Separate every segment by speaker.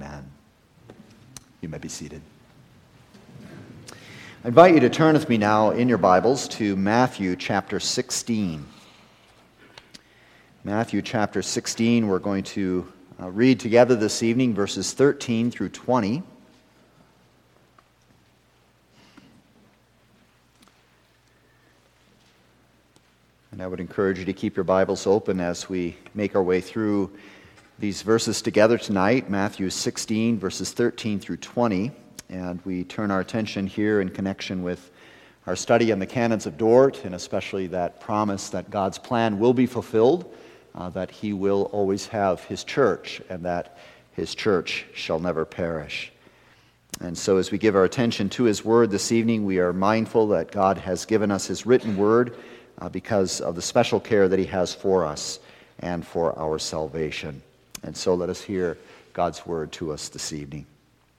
Speaker 1: Man. You may be seated. I invite you to turn with me now in your Bibles to Matthew chapter 16. Matthew chapter 16, we're going to read together this evening verses 13 through 20. And I would encourage you to keep your Bibles open as we make our way through these verses together tonight, Matthew 16, verses 13 through 20. And we turn our attention here in connection with our study on the canons of Dort, and especially that promise that God's plan will be fulfilled, that He will always have His church, and that His church shall never perish. And so as we give our attention to His Word this evening, we are mindful that God has given us His written Word because of the special care that He has for us and for our salvation. And so let us hear God's Word to us this evening.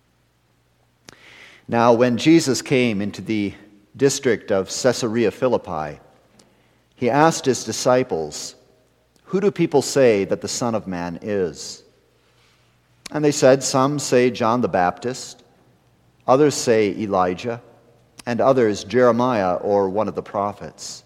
Speaker 1: Now, when Jesus came into the district of Caesarea Philippi, He asked His disciples, "Who do people say that the Son of Man is?" And they said, "Some say John the Baptist, others say Elijah, and others Jeremiah or one of the prophets."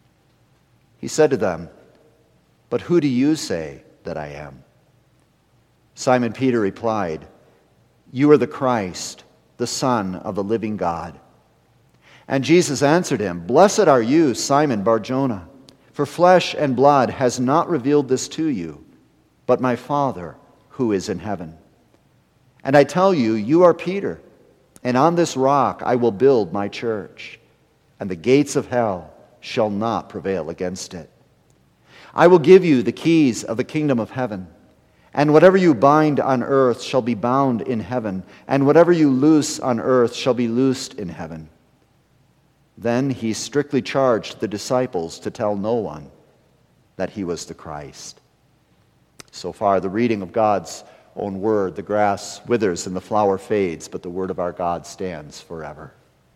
Speaker 1: He said to them, "But who do you say that I am?" Simon Peter replied, "You are the Christ, the Son of the living God." And Jesus answered him, "Blessed are you, Simon Bar-Jonah, for flesh and blood has not revealed this to you, but my Father who is in heaven. And I tell you, you are Peter, and on this rock I will build my church, and the gates of hell shall not prevail against it. I will give you the keys of the kingdom of heaven, and whatever you bind on earth shall be bound in heaven, and whatever you loose on earth shall be loosed in heaven." Then He strictly charged the disciples to tell no one that He was the Christ. So far, the reading of God's own word. The grass withers and the flower fades, but the word of our God stands forever.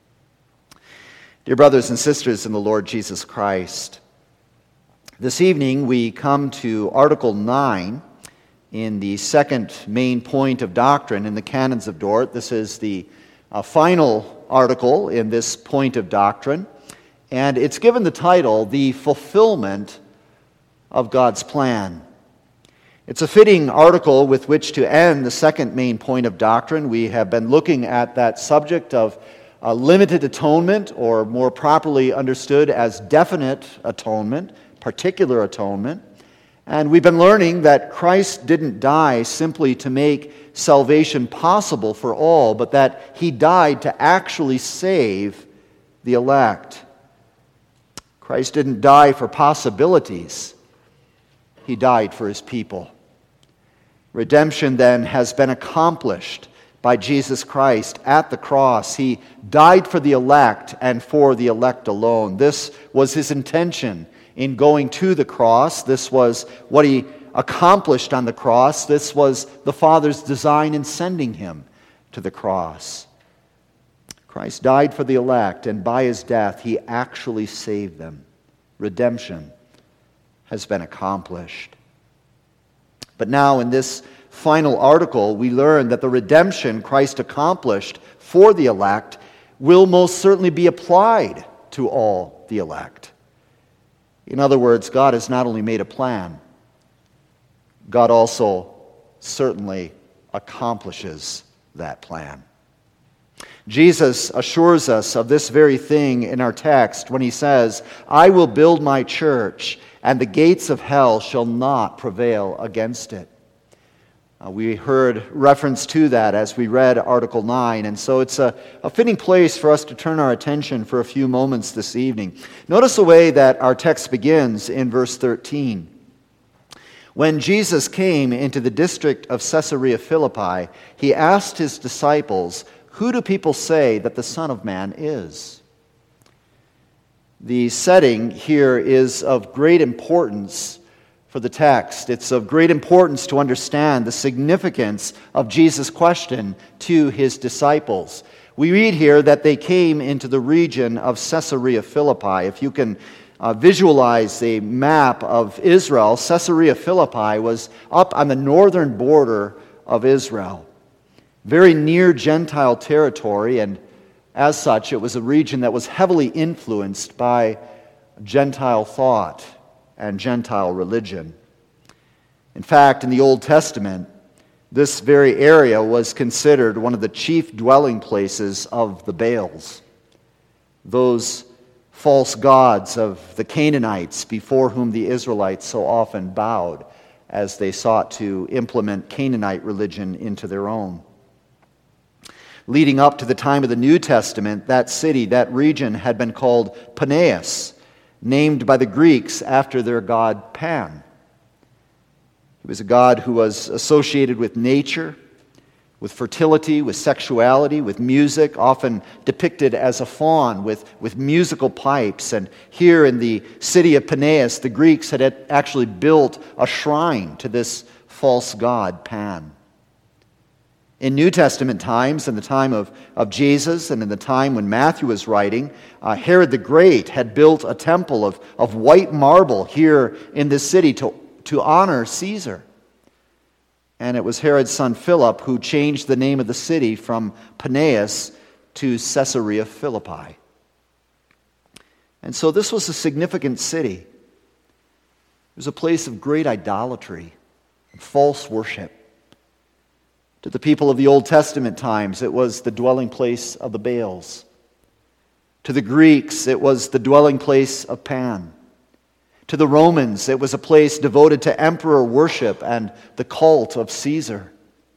Speaker 1: Dear brothers and sisters in the Lord Jesus Christ, this evening we come to Article 9 in the second main point of doctrine in the Canons of Dort. This is the final article in this point of doctrine, and it's given the title, "The Fulfillment of God's Plan." It's a fitting article with which to end the second main point of doctrine. We have been looking at that subject of limited atonement, or more properly understood as definite atonement, particular atonement. And we've been learning that Christ didn't die simply to make salvation possible for all, but that He died to actually save the elect. Christ didn't die for possibilities. He died for His people. Redemption then has been accomplished by Jesus Christ at the cross. He died for the elect and for the elect alone. This was His intention in going to the cross. This was what He accomplished on the cross. This was the Father's design in sending Him to the cross. Christ died for the elect, and by His death He actually saved them. Redemption has been accomplished. But now in this final article, we learn that the redemption Christ accomplished for the elect will most certainly be applied to all the elect. In other words, God has not only made a plan, God also certainly accomplishes that plan. Jesus assures us of this very thing in our text when He says, "I will build my church, and the gates of hell shall not prevail against it." We heard reference to that as we read Article 9, and so it's a fitting place for us to turn our attention for a few moments this evening. Notice the way that our text begins in verse 13. When Jesus came into the district of Caesarea Philippi, He asked His disciples, "Who do people say that the Son of Man is?" The setting here is of great importance for the text. It's of great importance to understand the significance of Jesus' question to His disciples. We read here that they came into the region of Caesarea Philippi. If you can visualize a map of Israel, Caesarea Philippi was up on the northern border of Israel. very near Gentile territory, and as such, it was a region that was heavily influenced by Gentile thought and Gentile religion. In fact, in the Old Testament, this very area was considered one of the chief dwelling places of the Baals, those false gods of the Canaanites before whom the Israelites so often bowed as they sought to implement Canaanite religion into their own. Leading up to the time of the New Testament, that city, that region, had been called Paneas, named by the Greeks after their god Pan. He was a god who was associated with nature, with fertility, with sexuality, with music, often depicted as a faun with musical pipes. And here in the city of Paneas, the Greeks had actually built a shrine to this false god, Pan. In New Testament times, in the time of Jesus and in the time when Matthew was writing, Herod the Great had built a temple of white marble here in this city to honor Caesar. And it was Herod's son Philip who changed the name of the city from Paneas to Caesarea Philippi. And so this was a significant city. It was a place of great idolatry and false worship. To the people of the Old Testament times, it was the dwelling place of the Baals. To the Greeks, it was the dwelling place of Pan. To the Romans, it was a place devoted to emperor worship and the cult of Caesar.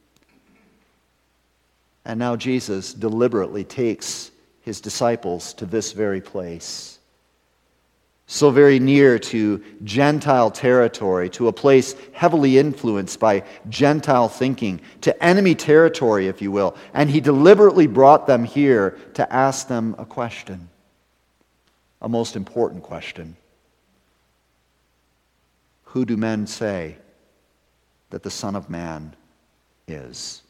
Speaker 1: And now Jesus deliberately takes his disciples to this very place. So very near to Gentile territory, to a place heavily influenced by Gentile thinking, to enemy territory, if you will. And he deliberately brought them here to ask them a question, a most important question. Who do men say that the Son of Man is?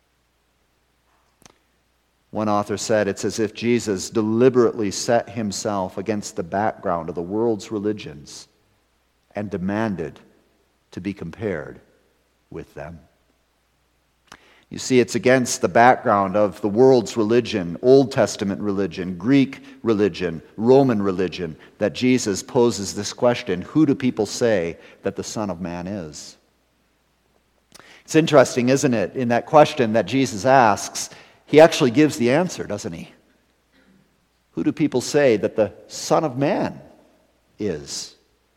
Speaker 1: One author said it's as if Jesus deliberately set himself against the background of the world's religions and demanded to be compared with them. You see, it's against the background of the world's religion, Old Testament religion, Greek religion, Roman religion, that Jesus poses this question, who do people say that the Son of Man is? It's interesting, isn't it, in that question that Jesus asks, he actually gives the answer, doesn't he? Who do people say that the Son of Man is?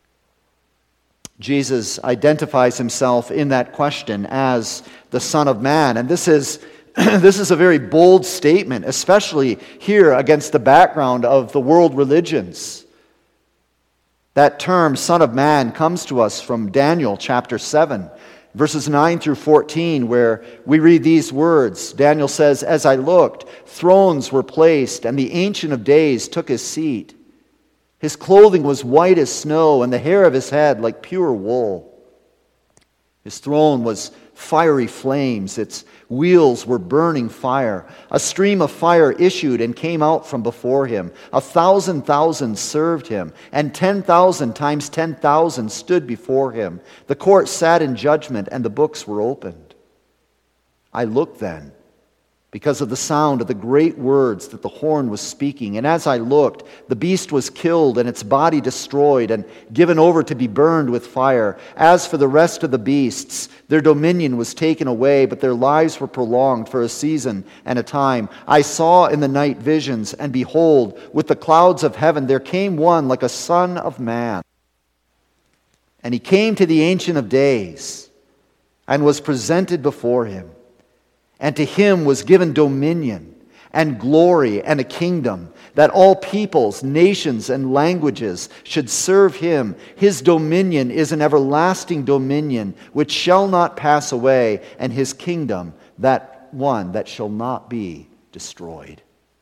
Speaker 1: Jesus identifies himself in that question as the Son of Man. And this is a very bold statement, especially here against the background of the world religions. That term, Son of Man, comes to us from Daniel chapter 7. Verses 9 through 14, where we read these words. Daniel says, "As I looked, thrones were placed, and the Ancient of Days took his seat. His clothing was white as snow, and the hair of his head like pure wool. His throne was fiery flames. Its wheels were burning fire. A stream of fire issued and came out from before him. 1,000,000 served him, and 10,000 times 10,000 stood before him. The court sat in judgment, and the books were opened. I looked then, because of the sound of the great words that the horn was speaking. And as I looked, the beast was killed and its body destroyed and given over to be burned with fire. As for the rest of the beasts, their dominion was taken away, but their lives were prolonged for a season and a time. I saw in the night visions, and behold, with the clouds of heaven there came one like a son of man. And he came to the Ancient of Days and was presented before him. And to him was given dominion and glory and a kingdom, that all peoples, nations, and languages should serve him. His dominion is an everlasting dominion which shall not pass away, and his kingdom, that one that shall not be destroyed."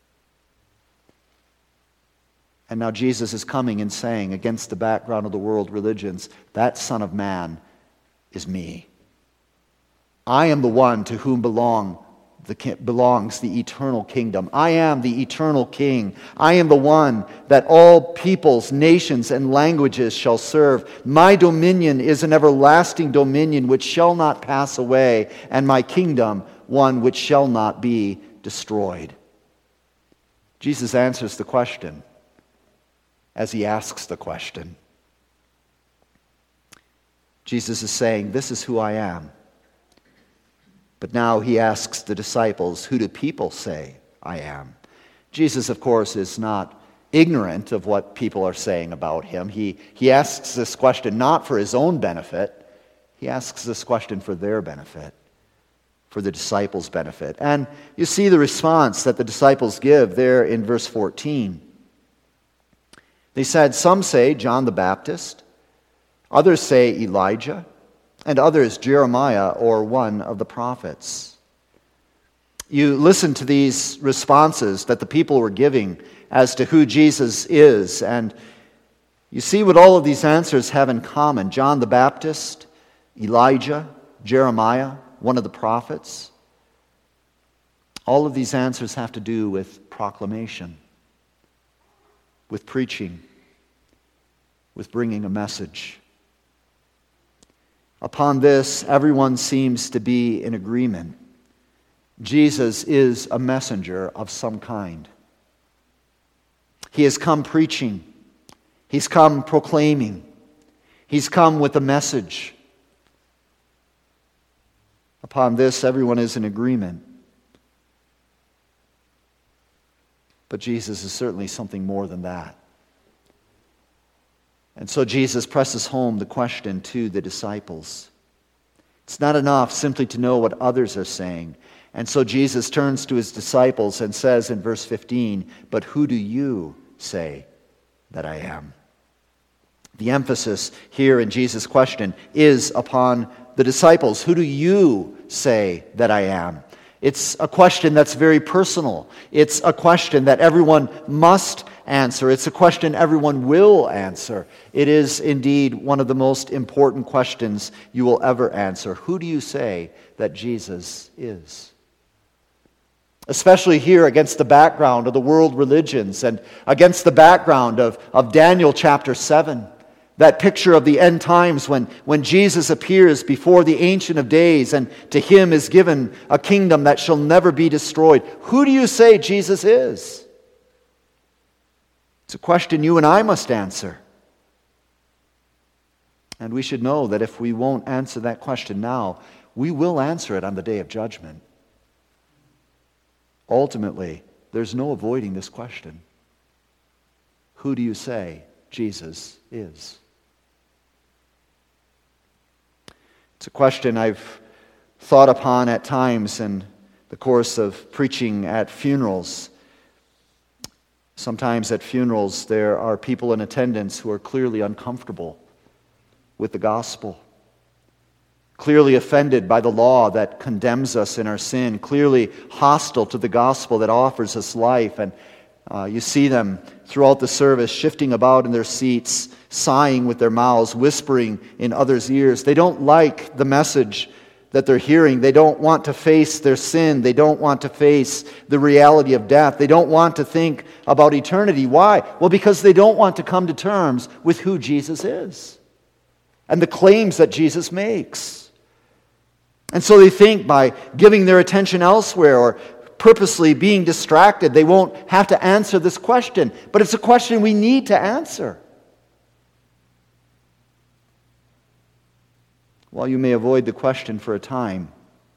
Speaker 1: And now Jesus is coming and saying, against the background of the world religions, that Son of Man is me. I am the one to whom belongs the eternal kingdom. I am the eternal king. I am the one that all peoples, nations, and languages shall serve. My dominion is an everlasting dominion which shall not pass away, and my kingdom one which shall not be destroyed. Jesus answers the question as he asks the question. Jesus is saying, this is who I am. But now he asks the disciples, who do people say I am? Jesus, of course, is not ignorant of what people are saying about him. He asks this question not for his own benefit. He asks this question for their benefit, for the disciples' benefit. And you see the response that the disciples give there in verse 14. They said, some say John the Baptist, others say Elijah, and others Jeremiah or one of the prophets. You listen to these responses that the people were giving as to who Jesus is, and you see what all of these answers have in common. John the Baptist, Elijah, Jeremiah, one of the prophets. All of these answers have to do with proclamation, with preaching, with bringing a message. Upon this, everyone seems to be in agreement. Jesus is a messenger of some kind. He has come preaching. He's come proclaiming. He's come with a message. Upon this, everyone is in agreement. But Jesus is certainly something more than that. And so Jesus presses home the question to the disciples. It's not enough simply to know what others are saying. And so Jesus turns to his disciples and says in verse 15, but who do you say that I am? The emphasis here in Jesus' question is upon the disciples. Who do you say that I am? It's a question that's very personal. It's a question that everyone must answer. It's a question everyone will answer. It is indeed one of the most important questions you will ever answer. Who do you say that Jesus is? Especially here against the background of the world religions and against the background of Daniel chapter 7. That picture of the end times when Jesus appears before the Ancient of Days and to him is given a kingdom that shall never be destroyed. Who do you say Jesus is? It's a question you and I must answer. And we should know that if we won't answer that question now, we will answer it on the day of judgment. Ultimately, there's no avoiding this question. Who do you say Jesus is? It's a question I've thought upon at times in the course of preaching at funerals. Sometimes at funerals there are people in attendance who are clearly uncomfortable with the gospel, clearly offended by the law that condemns us in our sin, clearly hostile to the gospel that offers us life. And you see them throughout the service shifting about in their seats, sighing with their mouths, whispering in others' ears. They don't like the message that they're hearing. They don't want to face their sin. They don't want to face the reality of death. They don't want to think about eternity. Why? Well, because they don't want to come to terms with who Jesus is and the claims that Jesus makes. And so they think by giving their attention elsewhere or purposely being distracted, they won't have to answer this question. But it's a question we need to answer. While you may avoid the question for a time,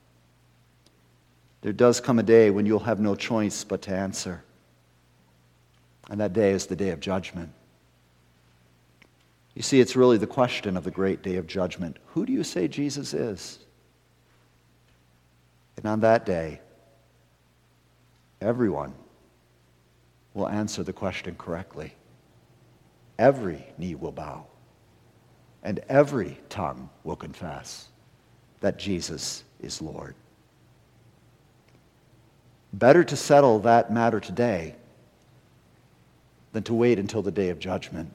Speaker 1: there does come a day when you'll have no choice but to answer. And that day is the day of judgment. You see, it's really the question of the great day of judgment. Who do you say Jesus is? And on that day, everyone will answer the question correctly. Every knee will bow. And every tongue will confess that Jesus is Lord. Better to settle that matter today than to wait until the day of judgment.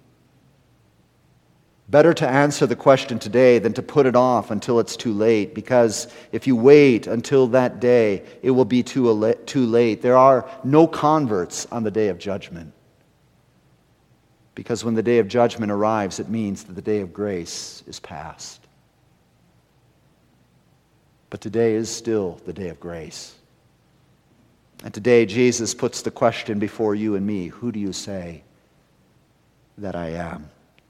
Speaker 1: Better to answer the question today than to put it off until it's too late, because if you wait until that day, it will be too late. There are no converts on the day of judgment. Because when the day of judgment arrives, it means that the day of grace is past. But today is still the day of grace. And today Jesus puts the question before you and me, who do you say that I am?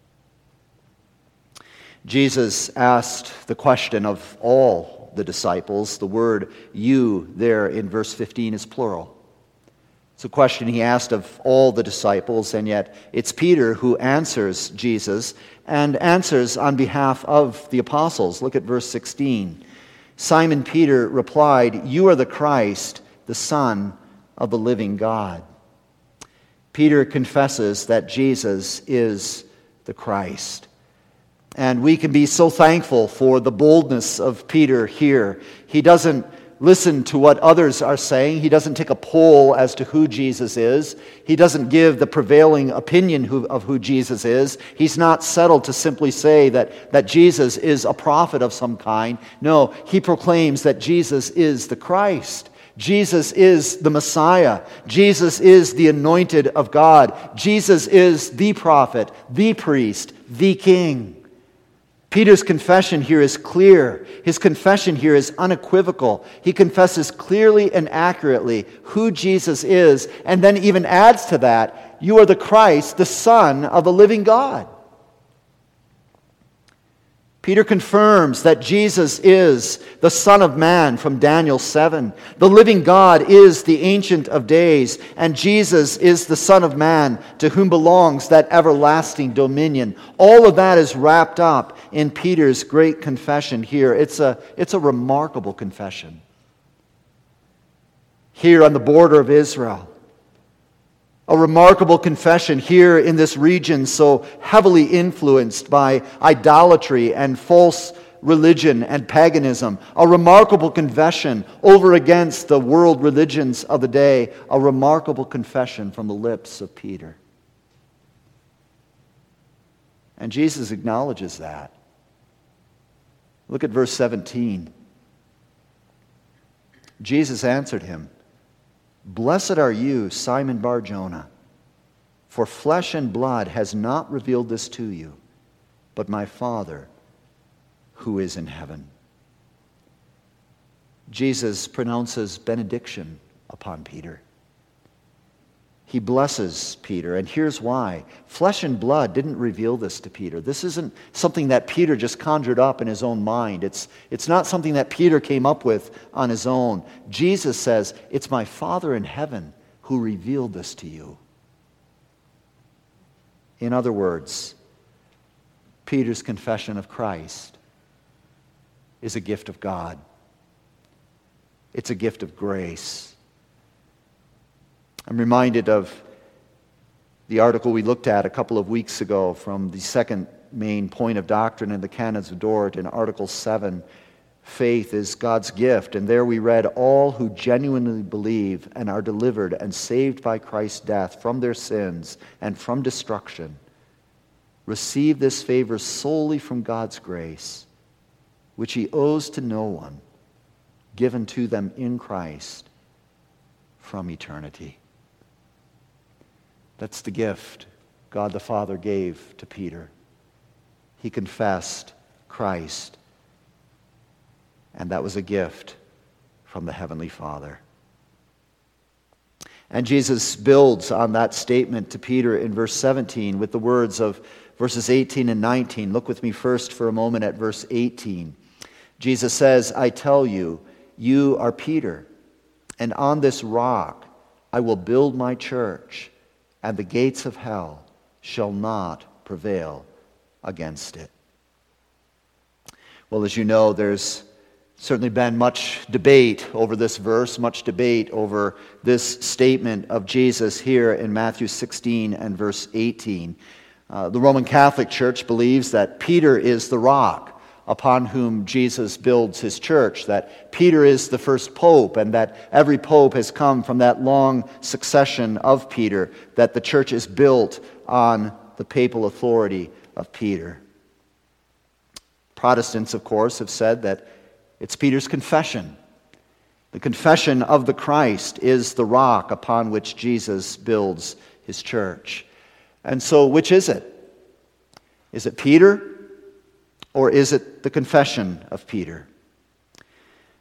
Speaker 1: Jesus asked the question of all the disciples. The word you there in verse 15 is plural. It's a question he asked of all the disciples, and yet it's Peter who answers Jesus and answers on behalf of the apostles. Look at verse 16. Simon Peter replied, "You are the Christ, the Son of the living God." Peter confesses that Jesus is the Christ. And we can be so thankful for the boldness of Peter here. He doesn't listen to what others are saying. He doesn't take a poll as to who Jesus is. He doesn't give the prevailing opinion of who Jesus is. He's not settled to simply say that Jesus is a prophet of some kind. No, he proclaims that Jesus is the Christ. Jesus is the Messiah. Jesus is the anointed of God. Jesus is the prophet, the priest, the king. Peter's confession here is clear. His confession here is unequivocal. He confesses clearly and accurately who Jesus is, and then even adds to that, "You are the Christ, the Son of the living God." Peter confirms that Jesus is the Son of Man from Daniel 7. The living God is the Ancient of Days, and Jesus is the Son of Man to whom belongs that everlasting dominion. All of that is wrapped up in Peter's great confession here. It's a remarkable confession. Here on the border of Israel, a remarkable confession here in this region so heavily influenced by idolatry and false religion and paganism. A remarkable confession over against the world religions of the day. A remarkable confession from the lips of Peter. And Jesus acknowledges that. Look at verse 17. Jesus answered him, "Blessed are you, Simon Bar-Jonah, for flesh and blood has not revealed this to you, but my Father who is in heaven." Jesus pronounces benediction upon Peter. He blesses Peter, and here's why. Flesh and blood didn't reveal this to Peter. This isn't something that Peter just conjured up in his own mind. It's not something that Peter came up with on his own. Jesus says, "It's my Father in heaven who revealed this to you." In other words, Peter's confession of Christ is a gift of God. It's a gift of grace. I'm reminded of the article we looked at a couple of weeks ago from the second main point of doctrine in the Canons of Dort in Article 7, Faith is God's gift. And there we read, "All who genuinely believe and are delivered and saved by Christ's death from their sins and from destruction receive this favor solely from God's grace, which He owes to no one, given to them in Christ from eternity." That's the gift God the Father gave to Peter. He confessed Christ, and that was a gift from the Heavenly Father. And Jesus builds on that statement to Peter in verse 17 with the words of verses 18 and 19. Look with me first for a moment at verse 18. Jesus says, "I tell you, you are Peter, and on this rock I will build my church, and the gates of hell shall not prevail against it." Well, as you know, there's certainly been much debate over this verse, much debate over this statement of Jesus here in Matthew 16 and verse 18. The Roman Catholic Church believes that Peter is the rock upon whom Jesus builds his church, that Peter is the first pope, and that every pope has come from that long succession of Peter, that the church is built on the papal authority of Peter. Protestants, of course, have said that it's Peter's confession. The confession of the Christ is the rock upon which Jesus builds his church. And so, which is it? Is it Peter? Or is it the confession of Peter?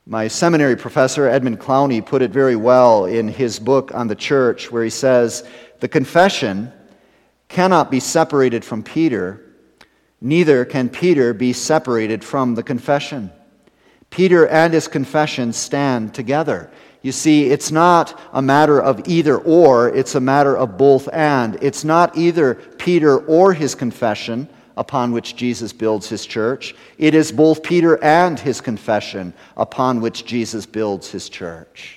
Speaker 1: My seminary professor, Edmund Clowney, put it very well in his book on the church, where he says, "The confession cannot be separated from Peter, neither can Peter be separated from the confession. Peter and his confession stand together." You see, it's not a matter of either or, it's a matter of both and. It's not either Peter or his confession upon which Jesus builds his church. It is both Peter and his confession upon which Jesus builds his church.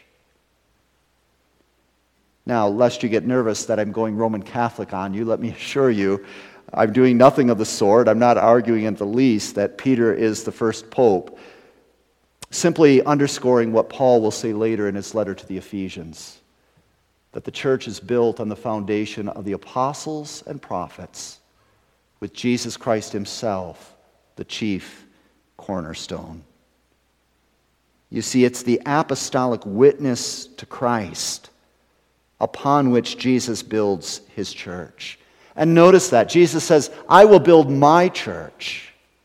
Speaker 1: Now, lest you get nervous that I'm going Roman Catholic on you, let me assure you, I'm doing nothing of the sort. I'm not arguing in the least that Peter is the first pope. Simply underscoring what Paul will say later in his letter to the Ephesians, that the church is built on the foundation of the apostles and prophets, with Jesus Christ himself, the chief cornerstone. You see, it's the apostolic witness to Christ upon which Jesus builds his church. And notice that Jesus says, "I will build my church."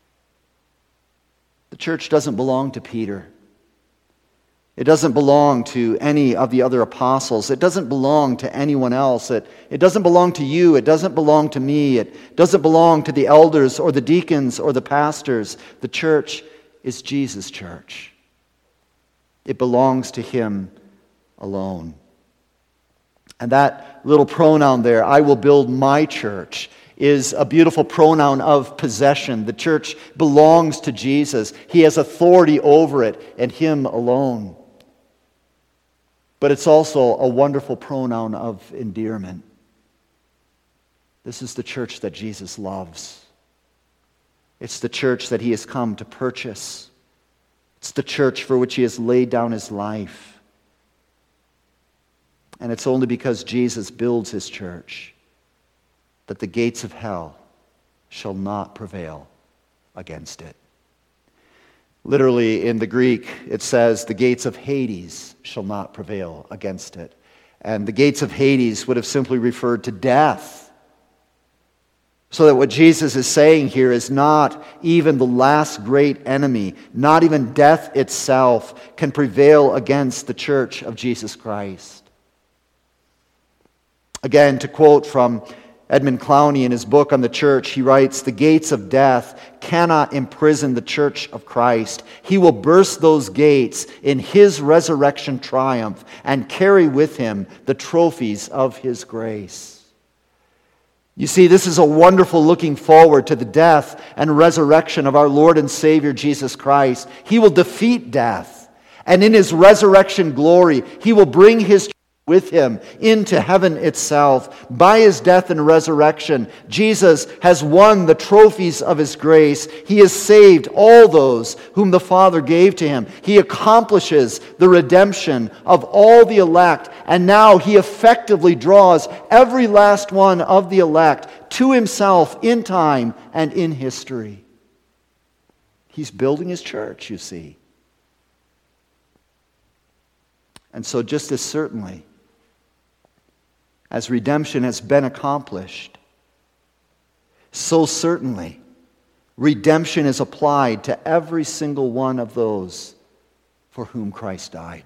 Speaker 1: The church doesn't belong to Peter. It doesn't belong to any of the other apostles. It doesn't belong to anyone else. It doesn't belong to you. It doesn't belong to me. It doesn't belong to the elders or the deacons or the pastors. The church is Jesus' church. It belongs to him alone. And that little pronoun there, "I will build my church," is a beautiful pronoun of possession. The church belongs to Jesus. He has authority over it, and him alone. But it's also a wonderful pronoun of endearment. This is the church that Jesus loves. It's the church that he has come to purchase. It's the church for which he has laid down his life. And it's only because Jesus builds his church that the gates of hell shall not prevail against it. Literally in the Greek, it says, "The gates of Hades shall not prevail against it." And the gates of Hades would have simply referred to death. So that what Jesus is saying here is not even the last great enemy, not even death itself, can prevail against the church of Jesus Christ. Again, to quote from Edmund Clowney in his book on the church, he writes, "The gates of death cannot imprison the church of Christ. He will burst those gates in his resurrection triumph and carry with him the trophies of his grace." You see, this is a wonderful looking forward to the death and resurrection of our Lord and Savior Jesus Christ. He will defeat death, and in his resurrection glory, he will bring his with him into heaven itself. By his death and resurrection, Jesus has won the trophies of his grace. He has saved all those whom the Father gave to him. He accomplishes the redemption of all the elect, and now he effectively draws every last one of the elect to himself in time and in history. He's building his church, you see. And so just as certainly as redemption has been accomplished, so certainly redemption is applied to every single one of those for whom Christ died.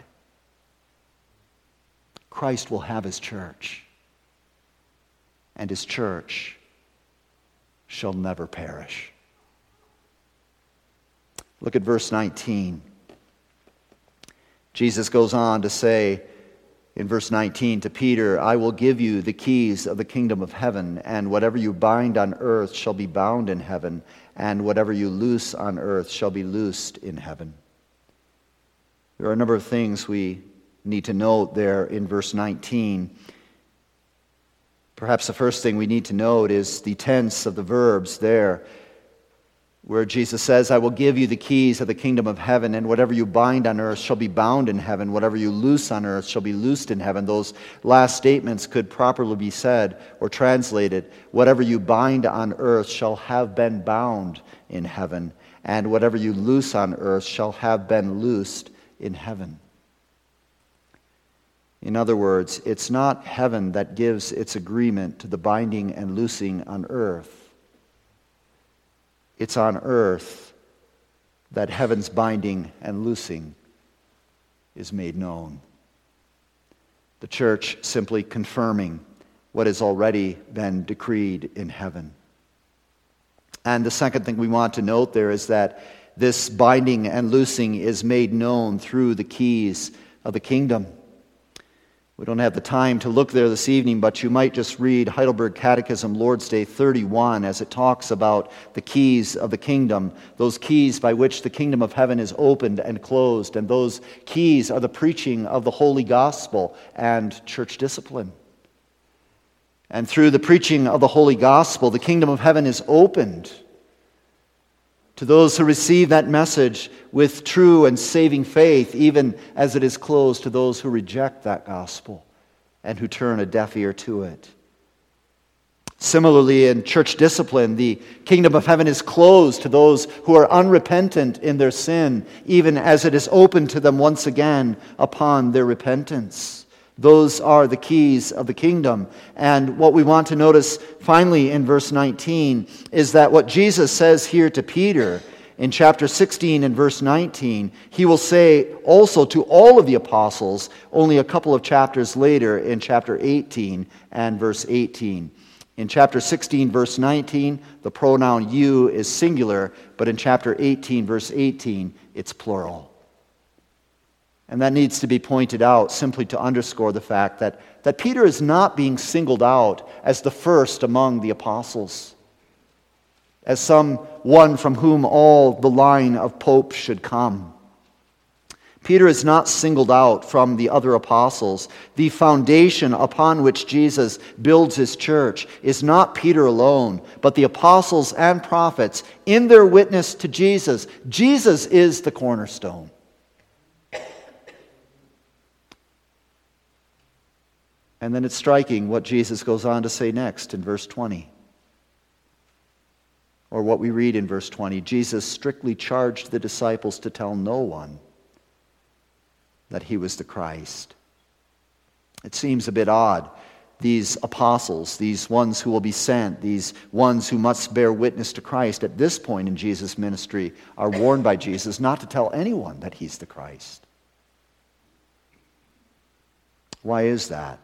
Speaker 1: Christ will have his church, and his church shall never perish. Look at verse 19. Jesus goes on to say in verse 19 to Peter, "I will give you the keys of the kingdom of heaven, and whatever you bind on earth shall be bound in heaven, and whatever you loose on earth shall be loosed in heaven." There are a number of things we need to note there in verse 19. Perhaps the first thing we need to note is the tense of the verbs there, where Jesus says, "I will give you the keys of the kingdom of heaven, and whatever you bind on earth shall be bound in heaven. Whatever you loose on earth shall be loosed in heaven." Those last statements could properly be said or translated, "Whatever you bind on earth shall have been bound in heaven, and whatever you loose on earth shall have been loosed in heaven." In other words, it's not heaven that gives its agreement to the binding and loosing on earth. It's on earth that heaven's binding and loosing is made known. The church simply confirming what has already been decreed in heaven. And the second thing we want to note there is that this binding and loosing is made known through the keys of the kingdom. We don't have the time to look there this evening, but you might just read Heidelberg Catechism, Lord's Day 31, as it talks about the keys of the kingdom, those keys by which the kingdom of heaven is opened and closed, and those keys are the preaching of the holy gospel and church discipline. And through the preaching of the holy gospel, the kingdom of heaven is opened to those who receive that message with true and saving faith, even as it is closed to those who reject that gospel and who turn a deaf ear to it. Similarly, in church discipline, the kingdom of heaven is closed to those who are unrepentant in their sin, even as it is opened to them once again upon their repentance. Those are the keys of the kingdom. And what we want to notice finally in verse 19 is that what Jesus says here to Peter in chapter 16 and verse 19, he will say also to all of the apostles only a couple of chapters later in chapter 18 and verse 18. In chapter 16, verse 19, the pronoun you is singular, but in chapter 18, verse 18, it's plural. And that needs to be pointed out simply to underscore the fact that Peter is not being singled out as the first among the apostles, as someone from whom all the line of popes should come. Peter is not singled out from the other apostles. The foundation upon which Jesus builds his church is not Peter alone, but the apostles and prophets in their witness to Jesus. Jesus is the cornerstone. And then it's striking what Jesus goes on to say next in verse 20. Or what we read in verse 20. Jesus strictly charged the disciples to tell no one that he was the Christ. It seems a bit odd. These apostles, these ones who will be sent, these ones who must bear witness to Christ at this point in Jesus' ministry are warned by Jesus not to tell anyone that he's the Christ. Why is that?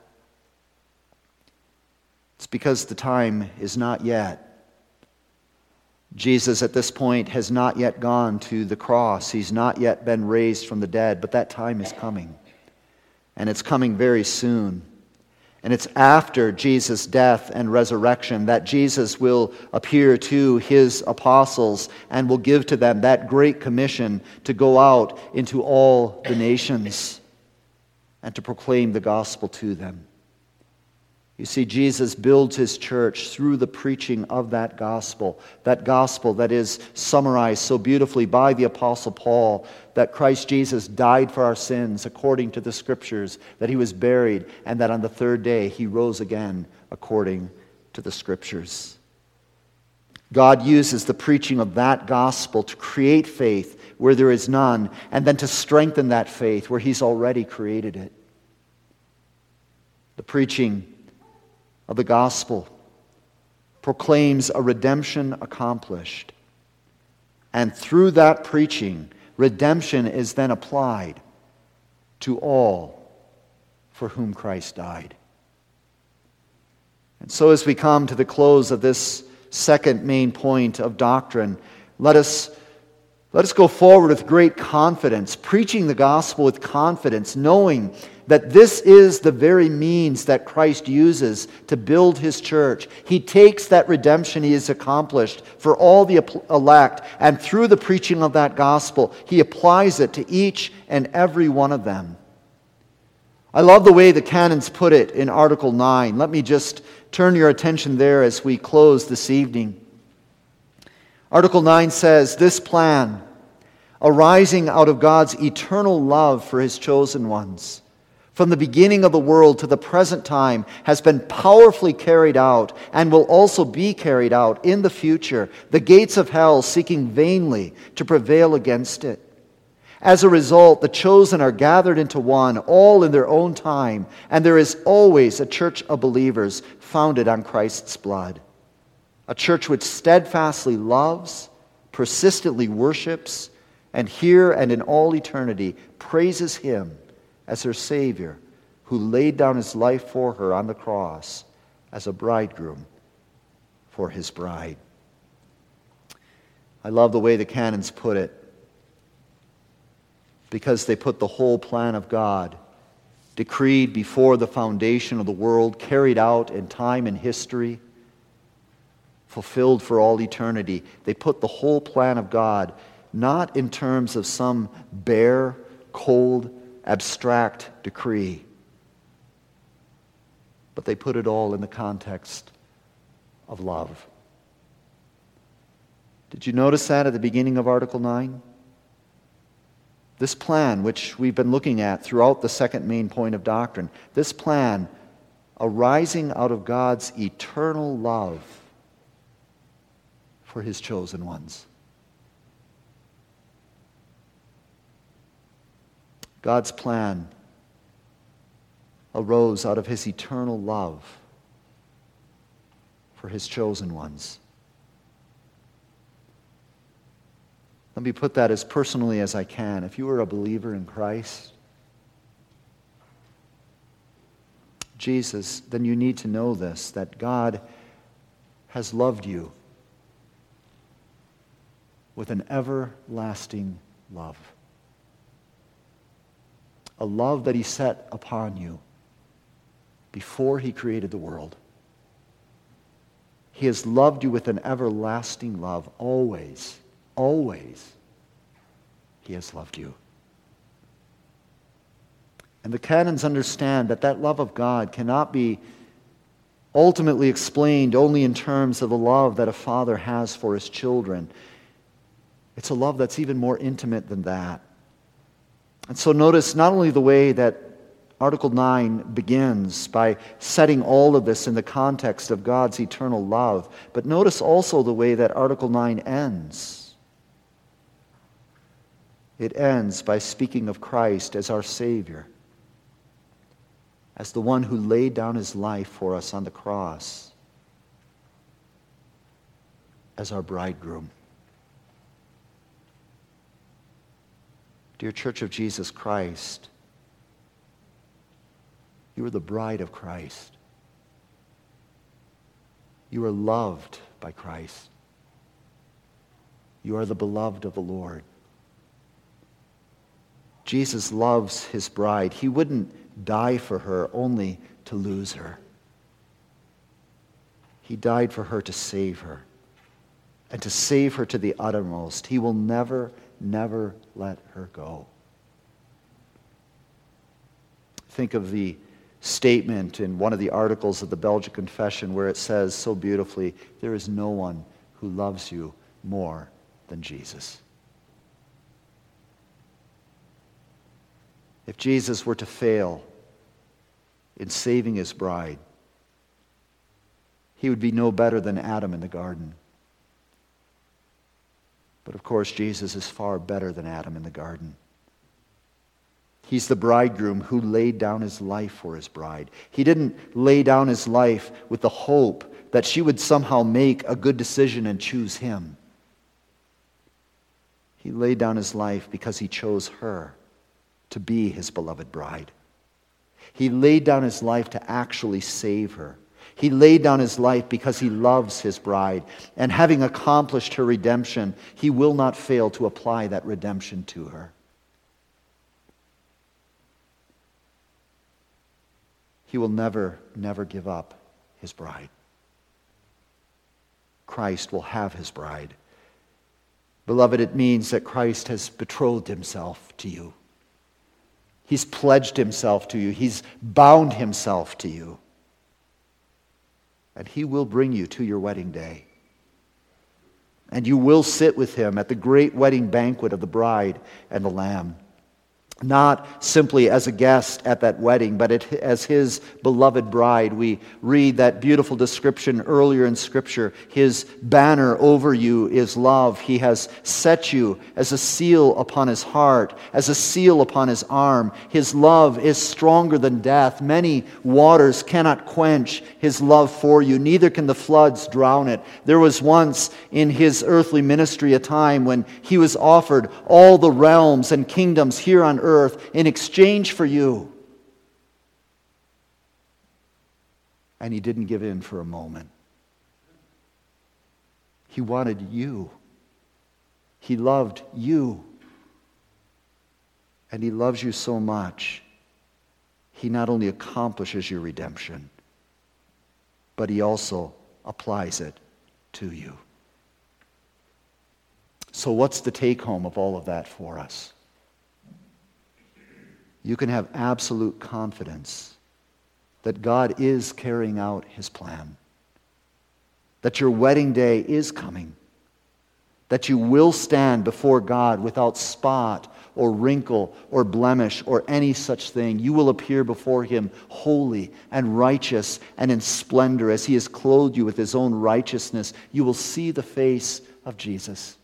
Speaker 1: It's because the time is not yet. Jesus at this point has not yet gone to the cross. He's not yet been raised from the dead, but that time is coming. And it's coming very soon. And it's after Jesus' death and resurrection that Jesus will appear to his apostles and will give to them that great commission to go out into all the nations and to proclaim the gospel to them. You see, Jesus builds his church through the preaching of that gospel that is summarized so beautifully by the Apostle Paul, that Christ Jesus died for our sins according to the Scriptures, that he was buried, and that on the third day he rose again according to the Scriptures. God uses the preaching of that gospel to create faith where there is none, and then to strengthen that faith where he's already created it. The preaching of the gospel proclaims a redemption accomplished. And through that preaching, redemption is then applied to all for whom Christ died. And so as we come to the close of this second main point of doctrine, let us go forward with great confidence, preaching the gospel with confidence, knowing that this is the very means that Christ uses to build his church. He takes that redemption he has accomplished for all the elect, and through the preaching of that gospel, he applies it to each and every one of them. I love the way the canons put it in Article 9. Let me just turn your attention there as we close this evening. Article 9 says, "This plan, arising out of God's eternal love for his chosen ones, from the beginning of the world to the present time, has been powerfully carried out and will also be carried out in the future, the gates of hell seeking vainly to prevail against it. As a result, the chosen are gathered into one, all in their own time, and there is always a church of believers founded on Christ's blood. A church which steadfastly loves, persistently worships, and here and in all eternity praises him as her Savior, who laid down his life for her on the cross as a bridegroom for his bride. I love the way the canons put it, because they put the whole plan of God, decreed before the foundation of the world, carried out in time and history, fulfilled for all eternity. They put the whole plan of God not in terms of some bare, cold, abstract decree, but they put it all in the context of love. Did you notice that at the beginning of Article 9? This plan, which we've been looking at throughout the second main point of doctrine, this plan arising out of God's eternal love for his chosen ones. God's plan arose out of his eternal love for his chosen ones. Let me put that as personally as I can. If you are a believer in Christ, Jesus, then you need to know this, that God has loved you with an everlasting love. A love that he set upon you before he created the world. He has loved you with an everlasting love. Always, always, he has loved you. And the canons understand that that love of God cannot be ultimately explained only in terms of the love that a father has for his children. It's a love that's even more intimate than that. And so notice not only the way that Article 9 begins by setting all of this in the context of God's eternal love, but notice also the way that Article 9 ends. It ends by speaking of Christ as our Savior, as the one who laid down his life for us on the cross, as our bridegroom. Dear Church of Jesus Christ, you are the bride of Christ. You are loved by Christ. You are the beloved of the Lord. Jesus loves his bride. He wouldn't die for her only to lose her. He died for her to save her, and to save her to the uttermost. He will never let her go. Think of the statement in one of the articles of the Belgic Confession where it says so beautifully, there is no one who loves you more than Jesus. If Jesus were to fail in saving his bride, he would be no better than Adam in the garden. But of course, Jesus is far better than Adam in the garden. He's the bridegroom who laid down his life for his bride. He didn't lay down his life with the hope that she would somehow make a good decision and choose him. He laid down his life because he chose her to be his beloved bride. He laid down his life to actually save her. He laid down his life because he loves his bride. And having accomplished her redemption, he will not fail to apply that redemption to her. He will never give up his bride. Christ will have his bride. Beloved, it means that Christ has betrothed himself to you. He's pledged himself to you. He's bound himself to you. And he will bring you to your wedding day. And you will sit with him at the great wedding banquet of the bride and the Lamb. Not simply as a guest at that wedding, but as his beloved bride. We read that beautiful description earlier in Scripture. His banner over you is love. He has set you as a seal upon his heart, as a seal upon his arm. His love is stronger than death. Many waters cannot quench his love for you. Neither can the floods drown it. There was once in his earthly ministry a time when he was offered all the realms and kingdoms here on earth earth in exchange for you. And he didn't give in for a moment. He wanted you. He loved you. And he loves you so much, he not only accomplishes your redemption, but he also applies it to you. So what's the take-home of all of that for us? You can have absolute confidence that God is carrying out his plan, that your wedding day is coming, that you will stand before God without spot or wrinkle or blemish or any such thing. You will appear before him holy and righteous and in splendor as he has clothed you with his own righteousness. You will see the face of Jesus,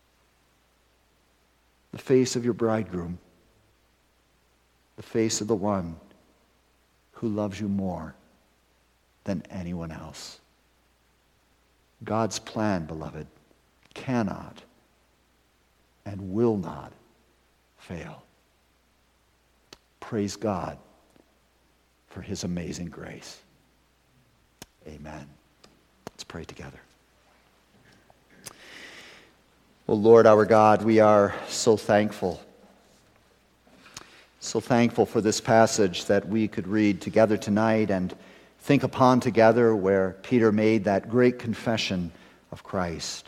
Speaker 1: the face of your bridegroom, the face of the one who loves you more than anyone else. God's plan, beloved, cannot and will not fail. Praise God for his amazing grace. Amen. Let's pray together. Well, Lord our God, we are so thankful. So thankful for this passage that we could read together tonight and think upon together, where Peter made that great confession of Christ.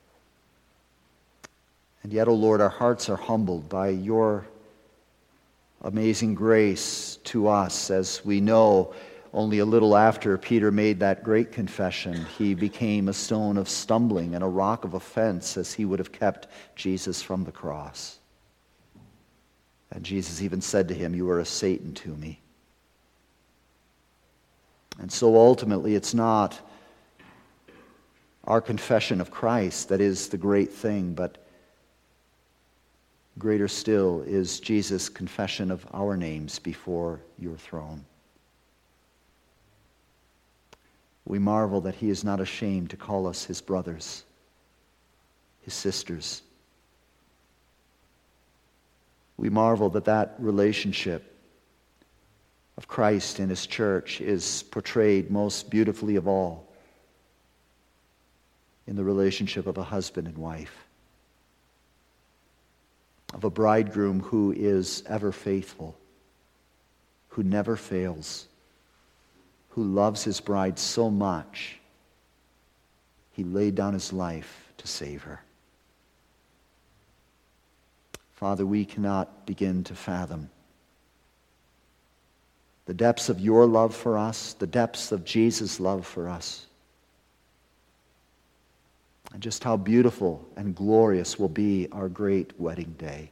Speaker 1: And yet, O Lord, our hearts are humbled by your amazing grace to us, as we know only a little after Peter made that great confession, he became a stone of stumbling and a rock of offense, as he would have kept Jesus from the cross. And Jesus even said to him, "You are a Satan to me." And so ultimately, it's not our confession of Christ that is the great thing, but greater still is Jesus' confession of our names before your throne. We marvel that he is not ashamed to call us his brothers, his sisters. We marvel that that relationship of Christ and his church is portrayed most beautifully of all in the relationship of a husband and wife, of a bridegroom who is ever faithful, who never fails, who loves his bride so much, he laid down his life to save her. Father, we cannot begin to fathom the depths of your love for us, the depths of Jesus' love for us, and just how beautiful and glorious will be our great wedding day.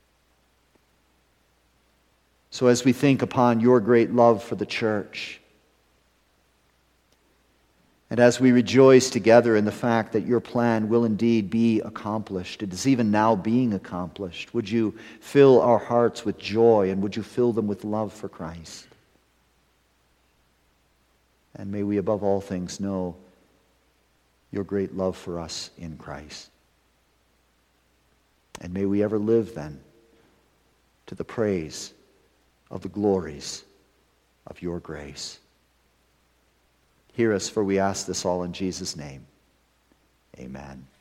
Speaker 1: So as we think upon your great love for the church, and as we rejoice together in the fact that your plan will indeed be accomplished, it is even now being accomplished, would you fill our hearts with joy, and would you fill them with love for Christ? And may we above all things know your great love for us in Christ. And may we ever live then to the praise of the glories of your grace. Hear us, for we ask this all in Jesus' name. Amen.